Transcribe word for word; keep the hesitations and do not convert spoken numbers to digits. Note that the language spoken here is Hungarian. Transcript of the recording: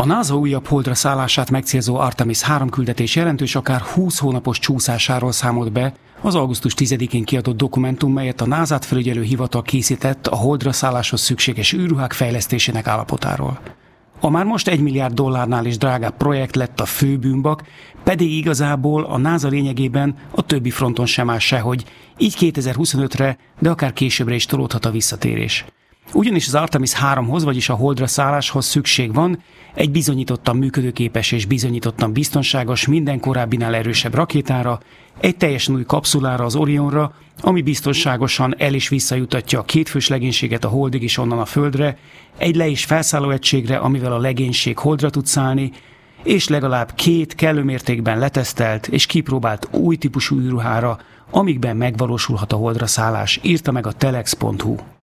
A NASA újabb holdra szállását megcélzó Artemis három küldetés jelentős akár húsz hónapos csúszásáról számolt be az augusztus tizedikén kiadott dokumentum, melyet a názát felügyelő hivatal készített a holdra szálláshoz szükséges űrruhák fejlesztésének állapotáról. A már most egy milliárd dollárnál is drágább projekt lett a fő bűnbak, pedig igazából a NASA lényegében a többi fronton sem áll sehogy, így kétezer-huszonötre, de akár későbbre is tolódhat a visszatérés. Ugyanis az Artemis háromhoz, vagyis a holdra szálláshoz szükség van egy bizonyítottan működőképes és bizonyítottan biztonságos, minden korábbinál erősebb rakétára, egy teljesen új kapszulára, az Orionra, ami biztonságosan el- és visszajutatja a kétfős legénységet a holdig és onnan a földre, egy le- és felszálló egységre, amivel a legénység holdra tud szállni, és legalább két kellő mértékben letesztelt és kipróbált új típusú űrruhára, amikben megvalósulhat a holdra szállás, írta meg a telex pont hu.